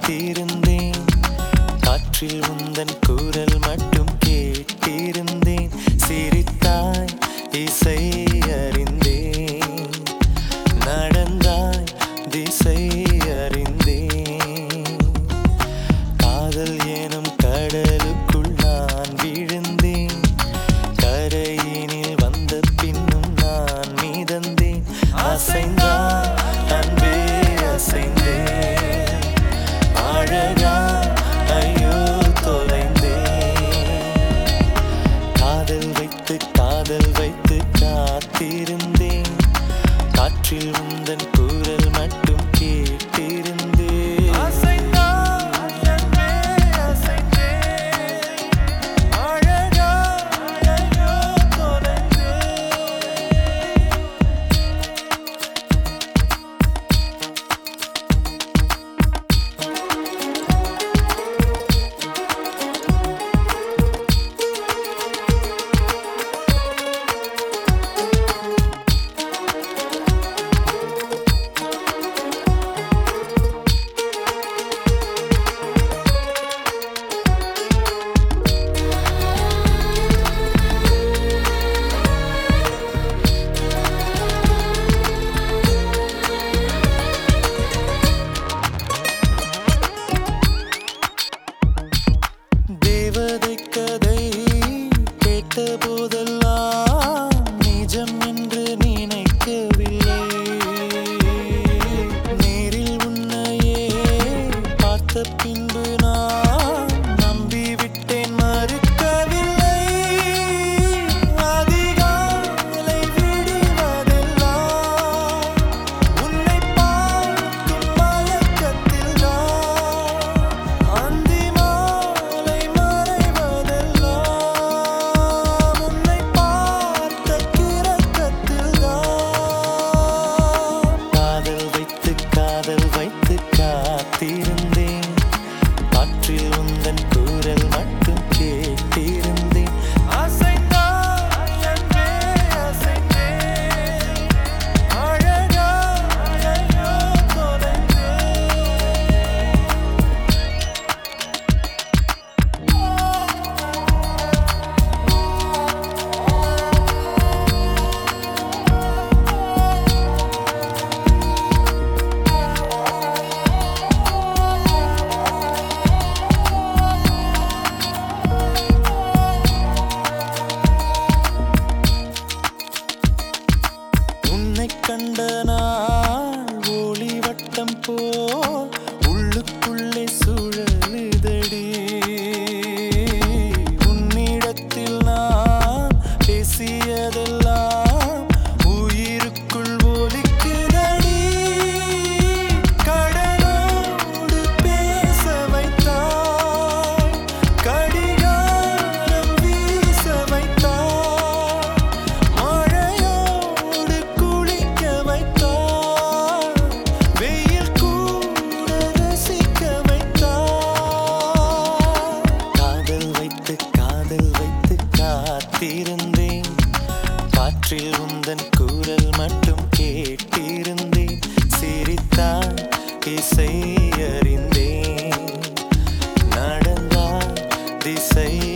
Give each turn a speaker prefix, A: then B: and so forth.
A: காத்திருந்தேன். காற்றில் உந்தன் குரல் மட்டும் கேட்டிருந்தேன். சிரித்தாய், இசை அறிந்தேன். நடந்தாய், திசை அறிந்தேன். காதல் எனும் கடலுக்குள் நான் விழுந்தேன். கரையினில் வந்த பின்னும் நான் மிதந்தேன். அசைந்தாய் அன்பே அசைந்தேன். அழகா ஐயோ தொலைந்தேன். காதல் வைத்து காத்திருந்தேன். காற்றில் உந்தன் குரல் மட்டும் கேட்டிருந்தேன். அசைந்தாய் அன்பே அசைந்தேன். அழகா ஐயோ தொலைந்தேன். தேவதை கதை கேட்ட போதெல்லாம் நிஜம் என்று நினைக்கவில்லை. நேரில் உன்னையே பார்த்த பின்பு நான் நம்பிவிட்டேன், மறுக்கவில்லை. அதிகாலை விடுவதெல்லாம் உன்னை பார்க்கும் மயக்கத்தில் தான். அந்தி மாலை மறைவதெல்லாம் உன்னை பார்த்த கிறக்கத்தில் தான். காதல் வைத்து காத்திருந்தேன். காற்றில் உந்தன் குரல் மட்டும் கேட்டிருந்தேன். அசைந்தாய் அன்பே அசைந்தேன். அழகா ஐயோ தொலைந்தேன். உன்னை கண்ட நாள் ஒளி வட்டம் போல் உள்ளுக்குள்ளே சுழலுதடி. உன்னிடத்தில் நான் பேசியதெல்லாம் உயிருக்குள் ஒலிக்குதடி. கடலோடு பேச வைத்தாய், கடிகாரம் வீச வைத்தாய். மழையோடு குளிக்க வைத்தாய், வெயில் கூட ரசிக்க வைத்தாய். காதல் வைத்து காத்திருந்தேன். காற்றில் உந்தன் குரல் மட்டும் கேட்டிருந்தேன். சிரித்தாய், இசை அறிந்தேன். நடந்தாய், திசை